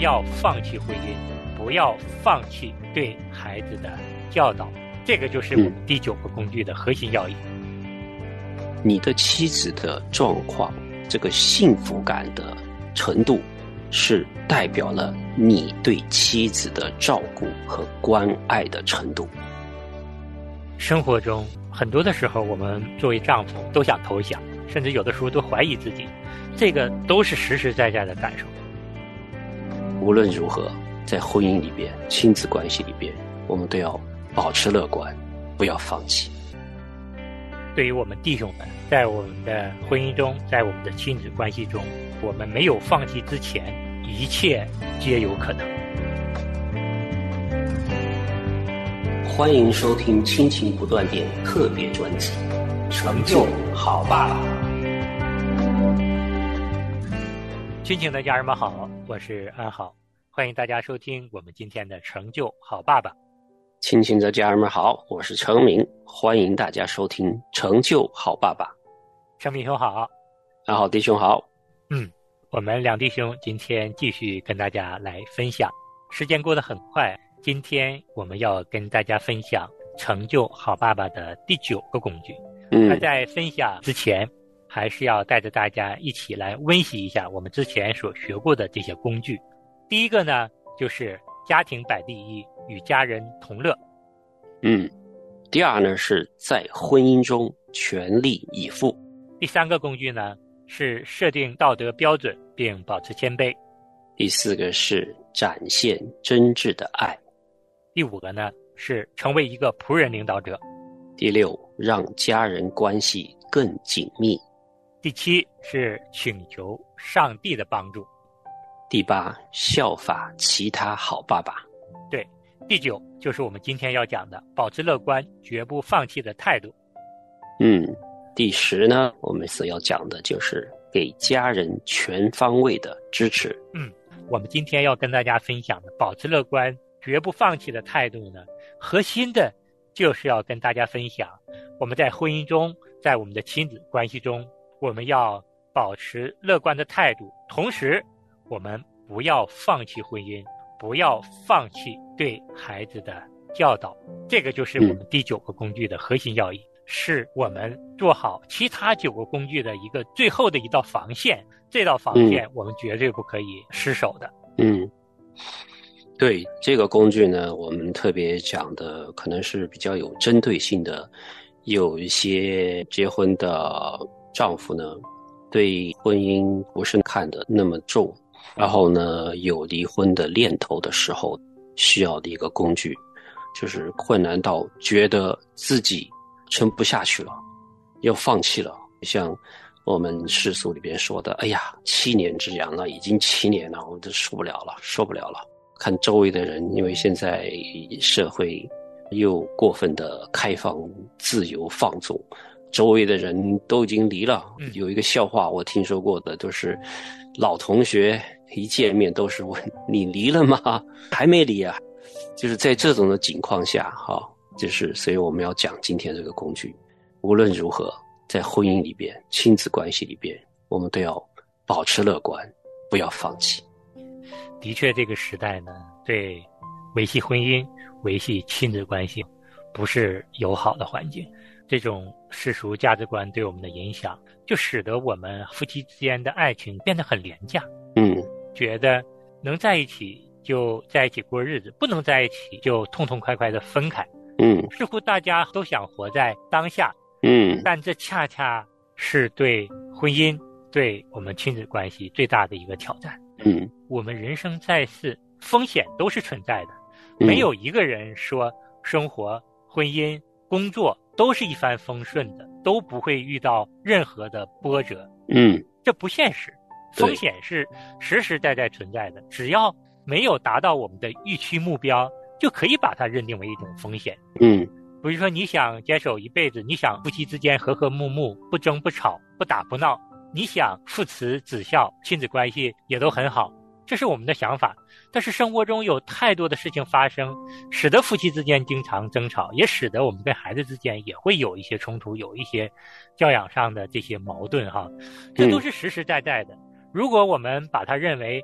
要放弃婚姻，不要放弃对孩子的教导，这个就是我们第9个工具的核心要义。 你的妻子的状况，这个幸福感的程度，是代表了你对妻子的照顾和关爱的程度。 生活中很多的时候，我们作为丈夫都想投降，甚至有的时候都怀疑自己，这个都是实实在在的感受。 无论如何，在婚姻里边、亲子关系里边，我们都要保持乐观，不要放弃。 对于我们弟兄们，在我们的婚姻中，在我们的亲子关系中，我们没有放弃之前，一切皆有可能。 欢迎收听亲情不断电特别专辑《成就好爸爸》。 亲情的家人们好，我是安好，欢迎大家收听我们今天的《成就好爸爸》。 亲情的家人们好，我是程明，欢迎大家收听《成就好爸爸》。 程明兄好。 安好弟兄好。 我们两弟兄今天继续跟大家来分享。时间过得很快，今天我们要跟大家分享成就好爸爸的第9个工具。那在分享之前，还是要带着大家一起来温习一下我们之前所学过的这些工具。第一个呢，就是家庭摆第一，与家人同乐。 第二呢，是在婚姻中全力以赴。 第3个工具呢，是设定道德标准并保持谦卑。 第4个是展现真挚的爱。 第5个呢，是成为一个仆人领导者。 第6，让家人关系更紧密。 第7是请求上帝的帮助。 第8，效法其他好爸爸。 对，第9就是我们今天要讲的保持乐观绝不放弃的态度。 第10呢，我们所要讲的就是给家人全方位的支持。 我们今天要跟大家分享的保持乐观绝不放弃的态度呢，核心的就是要跟大家分享我们在婚姻中，在我们的亲子关系中，我们要保持乐观的态度，同时我们不要放弃婚姻，不要放弃对孩子的教导。这个就是我们第9个工具的核心要义，是我们做好其他9个工具的一个最后的一道防线。这道防线我们绝对不可以失守的。 对，这个工具呢，我们特别讲的可能是比较有针对性的。有一些结婚的丈夫呢，对婚姻不是看得那么重，然后呢，有离婚的念头的时候，需要的一个工具，就是困难到觉得自己撑不下去了，要放弃了。像我们世俗里边说的，哎呀，7年之痒了，已经7年了，我都受不了了。看周围的人，因为现在社会又过分的开放、自由、放纵，周围的人都已经离了。有一个笑话我听说过的，就是老同学一见面都是问你离了吗？还没离啊。就是在这种的情况下所以我们要讲今天这个工具。无论如何，在婚姻里边、亲子关系里边，我们都要保持乐观，不要放弃。 的确，这个时代呢，对维系婚姻、维系亲子关系不是友好的环境。这种世俗价值观对我们的影响，就使得我们夫妻之间的爱情变得很廉价。觉得能在一起就在一起过日子，不能在一起就痛痛快快的分开。似乎大家都想活在当下。但这恰恰是对婚姻、对我们亲子关系最大的一个挑战。我们人生在世，风险都是存在的，没有一个人说生活、婚姻、工作都是一帆风顺的，都不会遇到任何的波折。这不现实，风险是实实在在存在的，只要没有达到我们的预期目标，就可以把它认定为一种风险。比如说你想坚守一辈子，你想夫妻之间和和睦睦，不争不吵，不打不闹，你想父慈子孝，亲子关系也都很好，这是我们的想法。但是生活中有太多的事情发生，使得夫妻之间经常争吵，也使得我们跟孩子之间也会有一些冲突，有一些教养上的这些矛盾这都是实实在在的。如果我们把它认为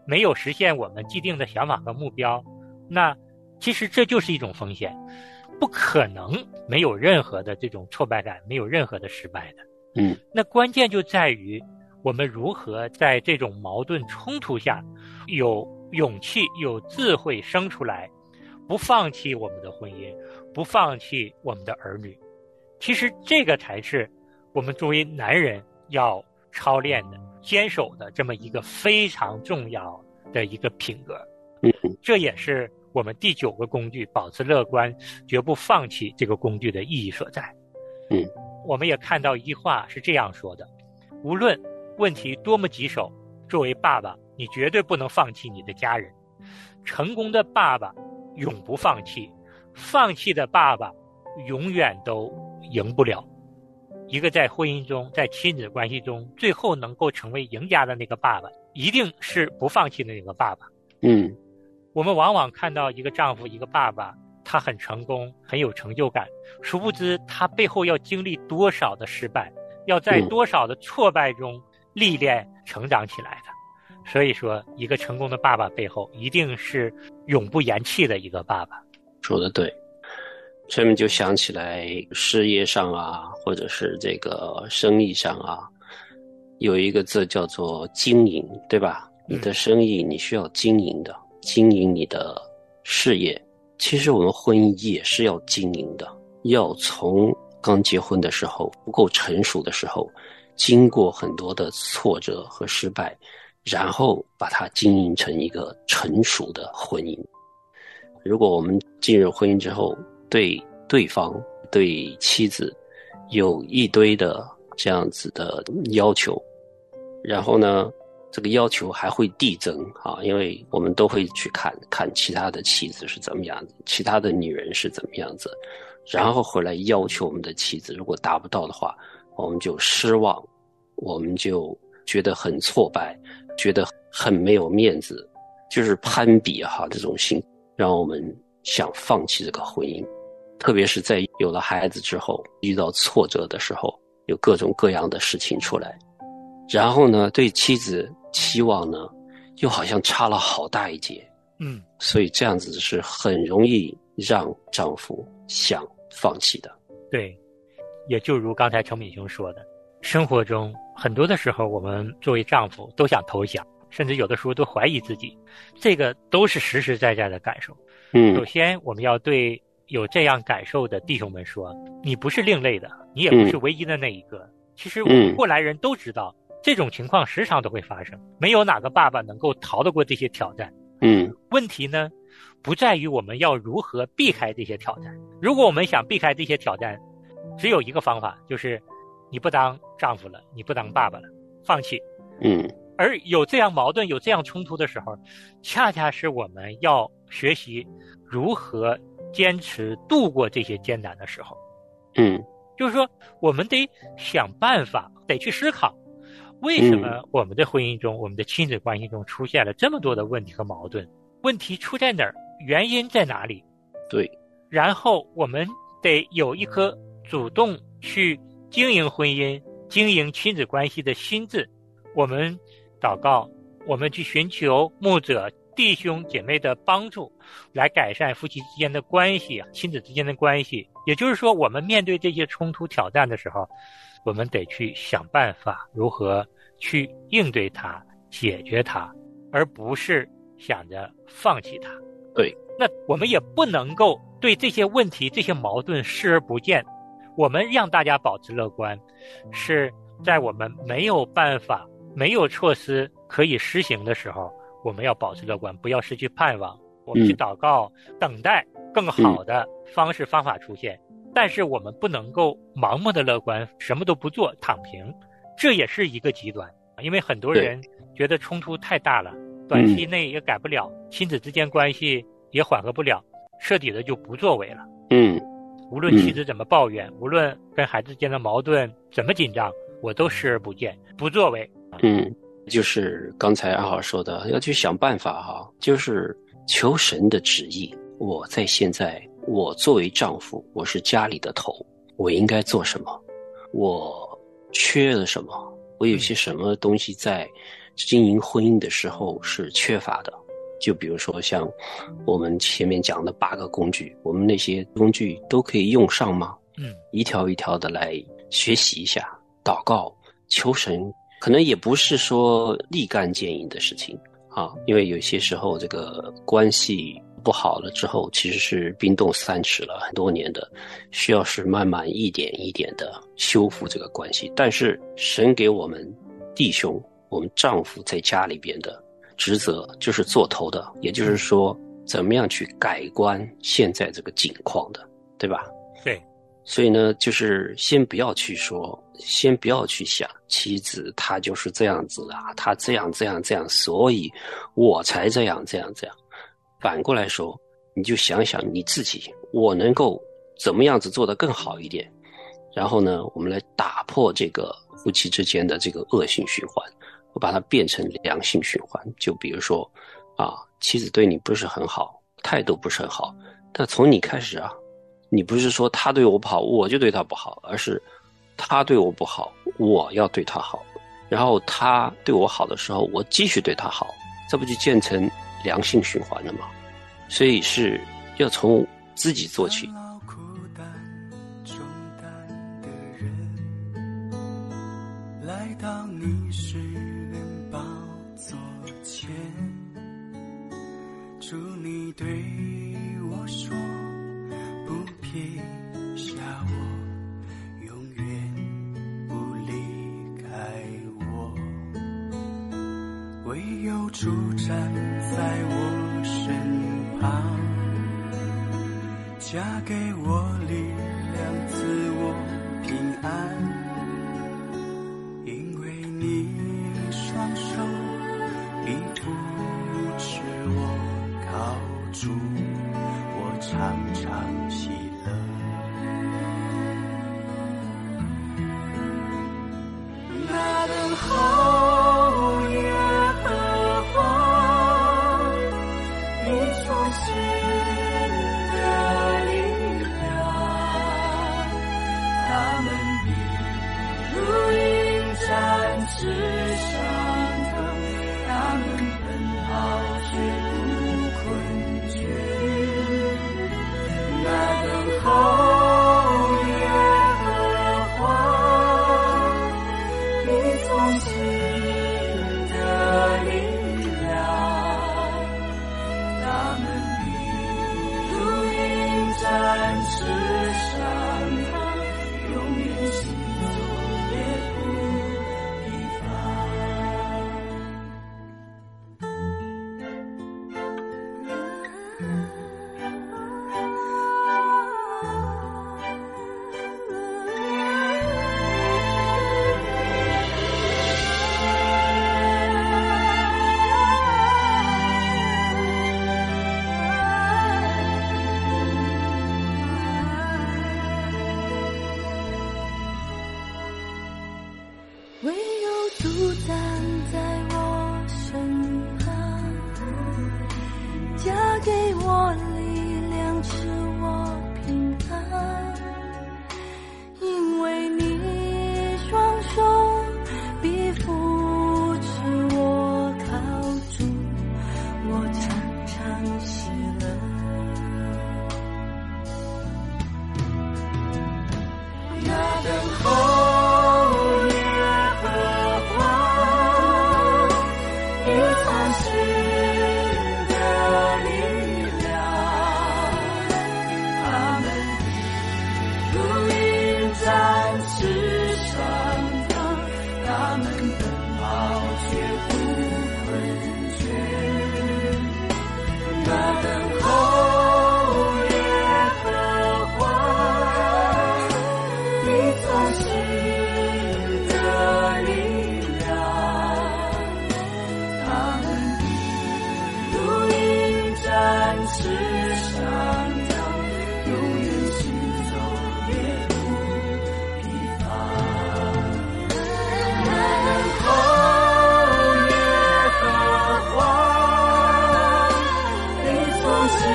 没有实现我们既定的想法和目标，那其实这就是一种风险，不可能没有任何的这种挫败感，没有任何的失败的。那关键就在于我们如何在这种矛盾冲突下有勇气有智慧生出来，不放弃我们的婚姻，不放弃我们的儿女。其实这个才是我们作为男人要操练的坚守的这么一个非常重要的一个品格。这也是我们第9个工具保持乐观绝不放弃这个工具的意义所在。我们也看到一句话是这样说的，无论问题多么棘手，作为爸爸你绝对不能放弃你的家人。成功的爸爸永不放弃，放弃的爸爸永远都赢不了。一个在婚姻中在亲子关系中最后能够成为赢家的那个爸爸，一定是不放弃的那个爸爸。我们往往看到一个丈夫一个爸爸他很成功很有成就感，殊不知他背后要经历多少的失败，要在多少的挫败中历练成长起来的。所以说一个成功的爸爸背后一定是永不言弃的一个爸爸。 说得对，这么就想起来事业上啊，或者是这个生意上啊，有一个字叫做经营，对吧？你的生意你需要经营的，经营你的事业。其实我们婚姻也是要经营的，要从刚结婚的时候不够成熟的时候，经过很多的挫折和失败，然后把它经营成一个成熟的婚姻。如果我们进入婚姻之后，对对方对妻子有一堆的这样子的要求，然后呢这个要求还会递增啊，因为我们都会去看其他的妻子是怎么样子，其他的女人是怎么样子，然后回来要求我们的妻子，如果达不到的话，我们就失望，我们就觉得很挫败，觉得很没有面子，就是攀比哈，这种心让我们想放弃这个婚姻。特别是在有了孩子之后，遇到挫折的时候，有各种各样的事情出来，然后呢对妻子期望呢又好像差了好大一截。所以这样子是很容易让丈夫想放弃的。 对，也就如刚才程敏兄说的，生活中很多的时候我们作为丈夫都想投降，甚至有的时候都怀疑自己，这个都是实实在在的感受。首先我们要对有这样感受的弟兄们说，你不是另类的，你也不是唯一的那一个。其实我们过来人都知道，这种情况时常都会发生，没有哪个爸爸能够逃得过这些挑战。问题呢不在于我们要如何避开这些挑战，如果我们想避开这些挑战，只有一个方法，就是你不当丈夫了，你不当爸爸了，放弃。而有这样矛盾有这样冲突的时候，恰恰是我们要学习如何坚持度过这些艰难的时候。就是说我们得想办法，得去思考为什么我们的婚姻中我们的亲子关系中出现了这么多的问题和矛盾，问题出在哪儿，原因在哪里。 对， 然后我们得有一颗主动去经营婚姻经营亲子关系的心智。我们祷告，我们去寻求牧者弟兄姐妹的帮助，来改善夫妻之间的关系亲子之间的关系。也就是说我们面对这些冲突挑战的时候，我们得去想办法如何去应对它解决它，而不是想着放弃它。 对， 那我们也不能够对这些问题这些矛盾视而不见。我们让大家保持乐观，是在我们没有办法没有措施可以实行的时候，我们要保持乐观，不要失去盼望。我们去祷告，等待更好的方式方法出现。但是我们不能够盲目的乐观，什么都不做躺平，这也是一个极端。因为很多人觉得冲突太大了，短期内也改不了，亲子之间关系也缓和不了，彻底的就不作为了。无论妻子怎么抱怨，无论跟孩子之间的矛盾怎么紧张，我都视而不见，不作为。 就是刚才阿豪说的，要去想办法哈，就是求神的旨意。我在现在，我作为丈夫，我是家里的头，我应该做什么？我缺了什么？我有些什么东西在经营婚姻的时候是缺乏的。就比如说像我们前面讲的8个工具，我们那些工具都可以用上吗？一条一条的来学习一下，祷告求神，可能也不是说立竿见影的事情啊，因为有些时候这个关系不好了之后，其实是冰冻三尺了很多年的，需要是慢慢一点一点的修复这个关系。但是神给我们弟兄，我们丈夫在家里边的职责就是做头的，也就是说怎么样去改观现在这个境况的，对吧？ 对。 所以呢，就是先不要去说，先不要去想妻子她就是这样子啊，她这样，所以我才这样。反过来说，你就想想你自己，我能够怎么样子做得更好一点，然后呢，我们来打破这个夫妻之间的这个恶性循环，我把它变成良性循环。就比如说妻子对你不是很好，态度不是很好，但从你开始你不是说他对我不好我就对他不好，而是他对我不好我要对他好，然后他对我好的时候我继续对他好，这不就建成良性循环了吗？所以是要从自己做起。 来到你世人宝座前，祝你对我说，不撇下我，永远不离开我，唯有主站在我身旁，加给我力量，赐我平安。因为你双手必扶持我，靠住我，常常喜乐。那等候耶和华，你出新的力量，他们必如鹰展翅上腾，他们奔跑却不困倦。那等候耶和华，你从新的力量，他们必如鹰展翅上腾，永远行走也不疲乏。 唯有主站在我身旁，加给我力量，赐我平安。因为你双手必扶持我，靠住我，常常喜乐。 那等候耶和华，你从新的力量，他们必如鹰展翅上腾，他们奔跑却不困倦。那等候耶和华，你从新的力量，他们必如鹰展翅上腾，永远行走也不疲乏。那等候耶和华，你从新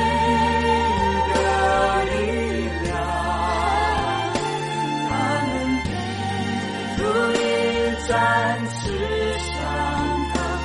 的力量，他们必如鹰展翅上腾，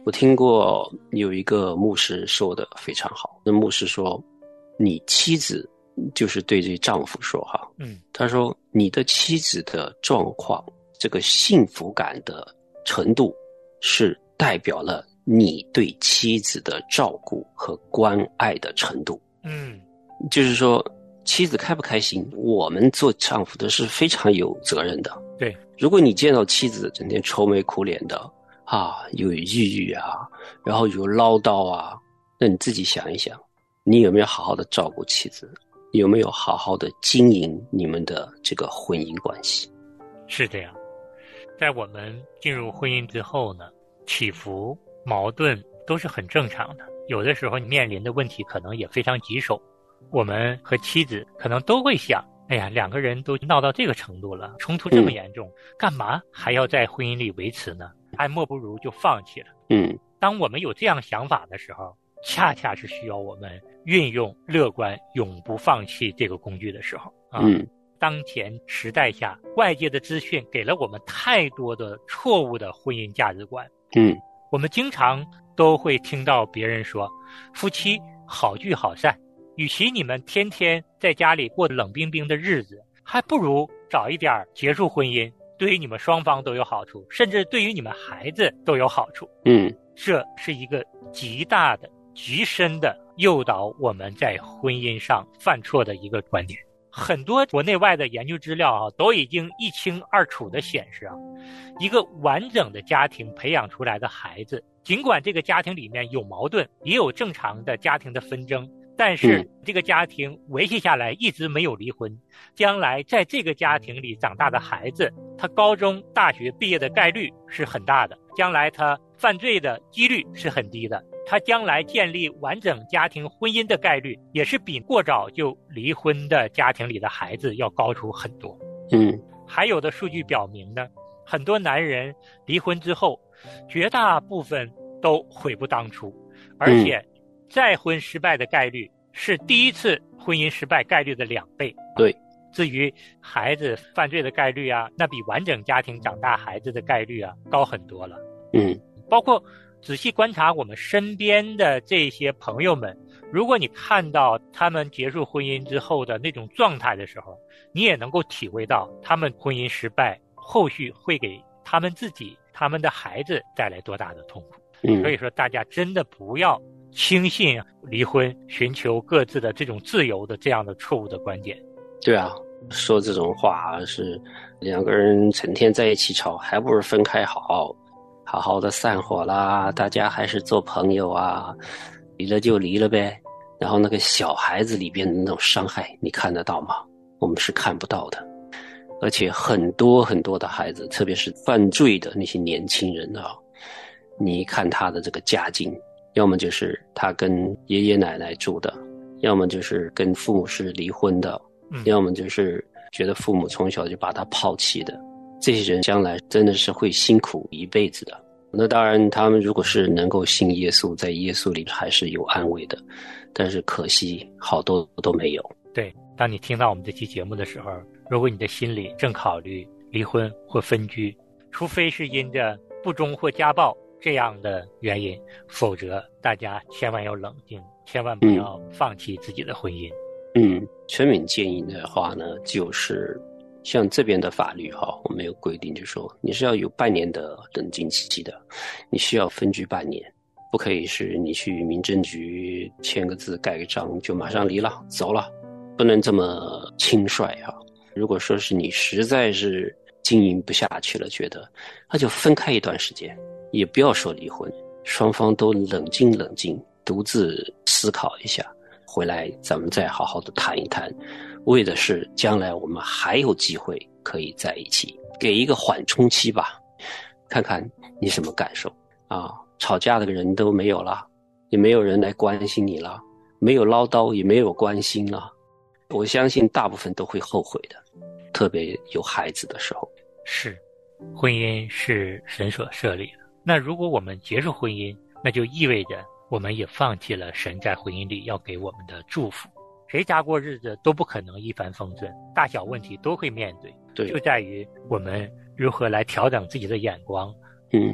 我听过有一个牧师说的非常好，那牧师说，你妻子就是对这丈夫说哈，他说你的妻子的状况，这个幸福感的程度，是代表了你对妻子的照顾和关爱的程度。就是说妻子开不开心，我们做丈夫的是非常有责任的。 对， 如果你见到妻子整天愁眉苦脸的有抑郁啊，然后有唠叨啊，那你自己想一想，你有没有好好的照顾妻子，有没有好好的经营你们的这个婚姻关系？ 是这样，在我们进入婚姻之后呢，起伏矛盾都是很正常的，有的时候你面临的问题可能也非常棘手，我们和妻子可能都会想，哎呀，两个人都闹到这个程度了，冲突这么严重，干嘛还要在婚姻里维持呢？还莫不如就放弃了。当我们有这样想法的时候，恰恰是需要我们运用乐观永不放弃这个工具的时候当前时代下，外界的资讯给了我们太多的错误的婚姻价值观。我们经常都会听到别人说，夫妻好聚好散，与其你们天天在家里过冷冰冰的日子，还不如早一点结束婚姻，对于你们双方都有好处，甚至对于你们孩子都有好处。这是一个极大的极深的诱导我们在婚姻上犯错的一个观点。很多国内外的研究资料都已经一清二楚地显示一个完整的家庭培养出来的孩子，尽管这个家庭里面有矛盾，也有正常的家庭的纷争，但是这个家庭维系下来一直没有离婚，将来在这个家庭里长大的孩子，他高中大学毕业的概率是很大的，将来他犯罪的几率是很低的，他将来建立完整家庭婚姻的概率也是比过早就离婚的家庭里的孩子要高出很多。还有的数据表明呢，很多男人离婚之后，绝大部分都悔不当初，而且再婚失败的概率是第一次婚姻失败概率的2倍。 对， 至于孩子犯罪的概率那比完整家庭长大孩子的概率高很多了。包括仔细观察我们身边的这些朋友们，如果你看到他们结束婚姻之后的那种状态的时候，你也能够体会到他们婚姻失败后续会给他们自己、他们的孩子带来多大的痛苦。所以说大家真的不要轻信离婚寻求各自的这种自由的这样的错误的观点。 对啊，说这种话是两个人成天在一起吵，还不如分开好好的散伙啦，大家还是做朋友离了就离了呗。然后那个小孩子里边的那种伤害你看得到吗？我们是看不到的。而且很多很多的孩子，特别是犯罪的那些年轻人你一看他的这个家境，要么就是他跟爷爷奶奶住的，要么就是跟父母是离婚的，要么就是觉得父母从小就把他抛弃的。这些人将来真的是会辛苦一辈子的。那当然他们如果是能够信耶稣，在耶稣里还是有安慰的，但是可惜好多都没有。 对，当你听到我们这期节目的时候，如果你的心里正考虑离婚或分居，除非是因着不忠或家暴这样的原因，否则大家千万要冷静，千万不要放弃自己的婚姻。 全敏建议的话呢，就是像这边的法律我们有规定，就是说你是要有半年的冷静期的，你需要分居半年，不可以是你去民政局签个字盖个章就马上离了走了，不能这么轻率如果说是你实在是经营不下去了，觉得那就分开一段时间，也不要说离婚，双方都冷静冷静，独自思考一下，回来咱们再好好的谈一谈，为的是将来我们还有机会可以在一起，给一个缓冲期吧，看看你什么感受吵架的人都没有了，也没有人来关心你了，没有唠叨，也没有关心了，我相信大部分都会后悔的，特别有孩子的时候。 是，婚姻是神所设立的，那如果我们结束婚姻，那就意味着我们也放弃了神在婚姻里要给我们的祝福。谁家过日子都不可能一帆风顺，大小问题都会面对， 对， 就在于我们如何来调整自己的眼光。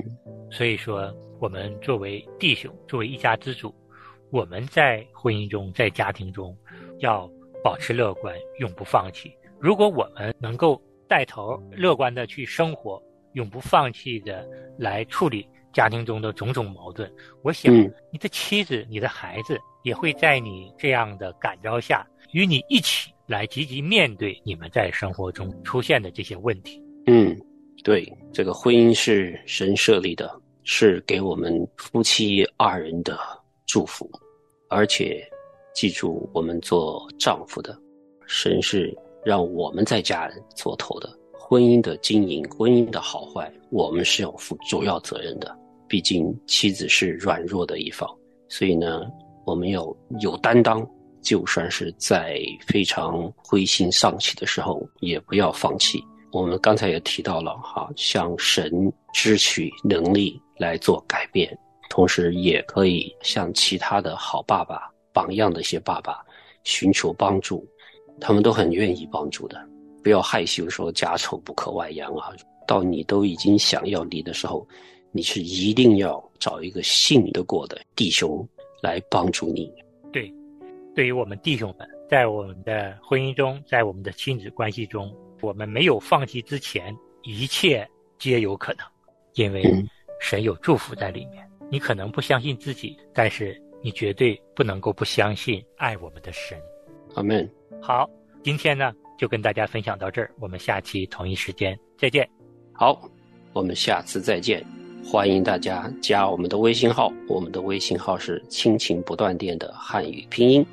所以说我们作为弟兄，作为一家之主，我们在婚姻中，在家庭中要保持乐观，永不放弃。如果我们能够带头乐观的去生活，永不放弃的来处理家庭中的种种矛盾，我想你的妻子，你的孩子也会在你这样的感召下，与你一起来积极面对你们在生活中出现的这些问题。 对，这个婚姻是神设立的，是给我们夫妻二人的祝福。而且记住，我们做丈夫的，神是让我们在家人做头的。婚姻的经营，婚姻的好坏，我们是要负主要责任的。毕竟妻子是软弱的一方，所以呢，我们要有担当，就算是在非常灰心丧气的时候，也不要放弃。我们刚才也提到了向神支取能力来做改变，同时也可以向其他的好爸爸、榜样的一些爸爸寻求帮助，他们都很愿意帮助的。不要害羞说家丑不可外扬到你都已经想要离的时候，你是一定要找一个信得过的弟兄来帮助你。 对于我们弟兄们，在我们的婚姻中，在我们的亲子关系中，我们没有放弃之前，一切皆有可能，因为神有祝福在里面。你可能不相信自己，但是你绝对不能够不相信爱我们的神。 阿们。 好，今天呢就跟大家分享到这儿，我们下期同一时间再见。 好，我们下次再见。欢迎大家加我们的微信号，我们的微信号是亲情不断电的汉语拼音。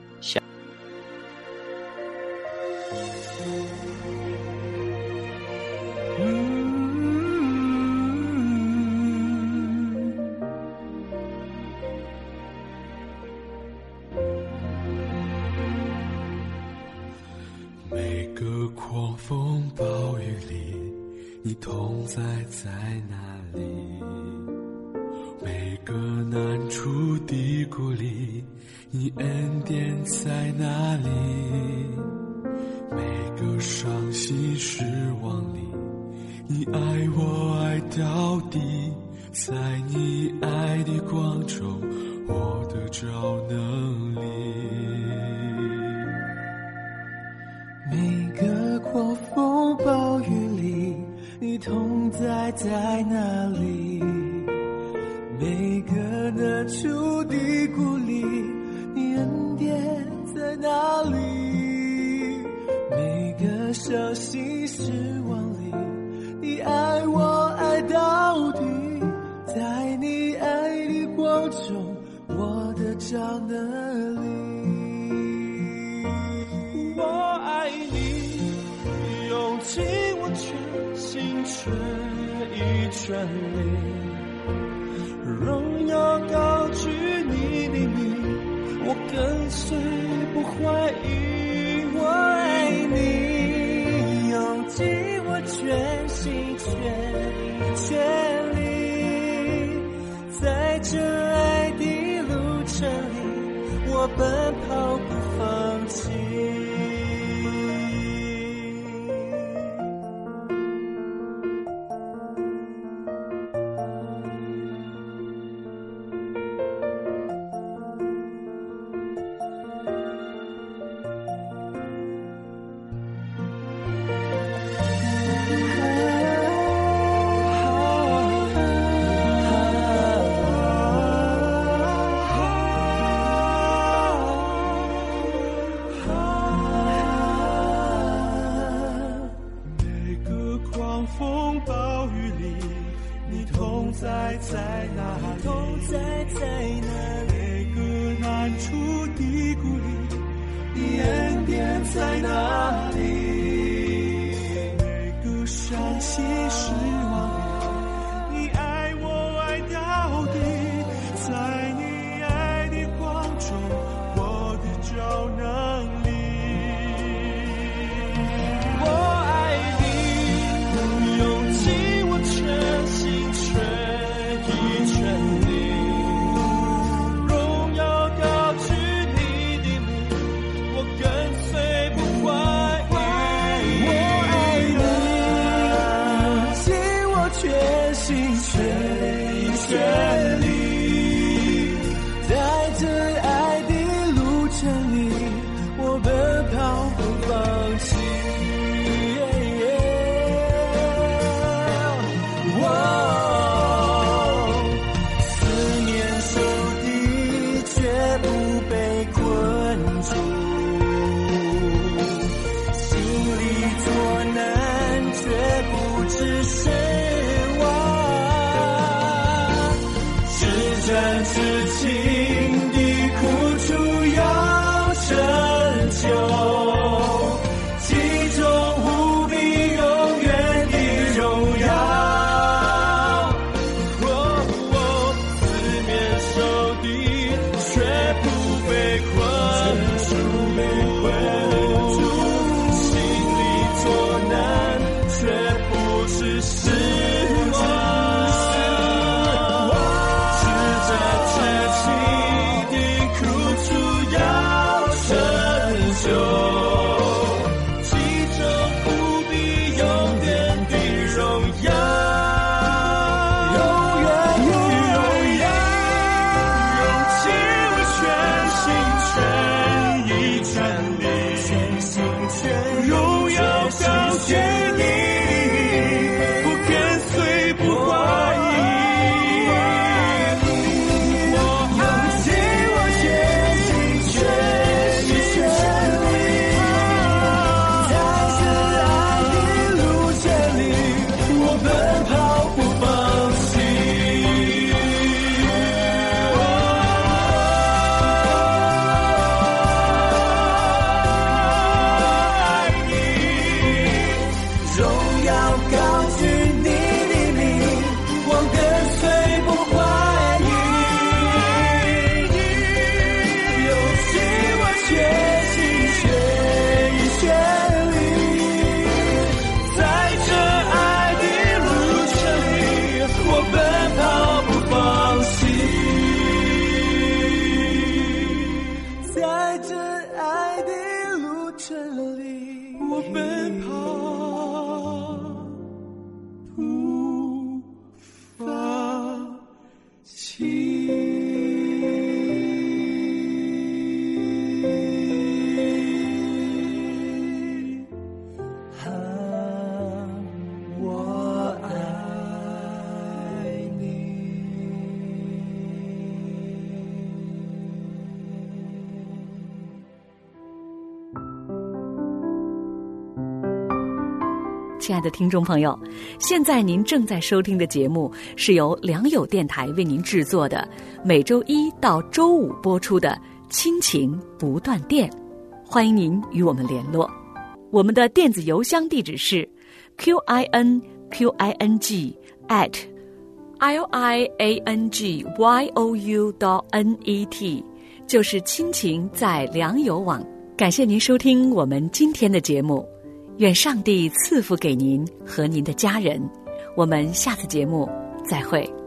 每个狂风暴雨里，你同在在哪里？每个难处低谷里，你恩典在哪里？每个伤心失望里，你爱我爱到底，在你爱的光中，我得着能力。每个狂风暴雨里，你同在在哪里？每个难处低谷里，你恩典在哪里？每个伤心失望里，你爱我爱到底，在你爱的光中，我得着能力。我爱你，用尽我全心全意全力，荣耀高举你的名，我跟随不怀疑。我爱你，用尽我全心全力，在这爱的路程里，我奔跑不放弃。在哪里？每个难处低谷里，你恩典在哪里？每个伤心失望里，你爱我爱到底，在你爱的光中，我得着能力。我爱你，用尽我全心全力，荣耀高举你的名，我跟随不怀疑。我爱你，尽我全心全意全跑不放弃。思念手底却不被困住，心里作难却不知失望，至真至情的苦楚要成就，其中无比永远的荣耀。四面受敌却不被困住，心里作难却不知失望，至真至情的苦楚要成就，其中无比永远的荣耀，永远的荣耀，用尽全心全意全力，荣耀高举你，不跟随不怀疑，我用尽我全心全意全力，在这爱的路线里，我奔跑不放弃。爱你，荣耀高举你的名，我跟随不怀疑，用尽我全心全意全力，在这爱的路程里，我奔跑不放弃，在这爱的路程里，我奔跑不放弃。我爱你。 亲爱的听众朋友，现在您正在收听的节目是由良友电台为您制作的，每周一到周五播出的亲情不断电。欢迎您与我们联络，我们的电子邮箱地址是 QINQING@liangyou.net， 就是亲情在良友网。感谢您收听我们今天的节目，愿上帝赐福给您和您的家人。我们下次节目再会。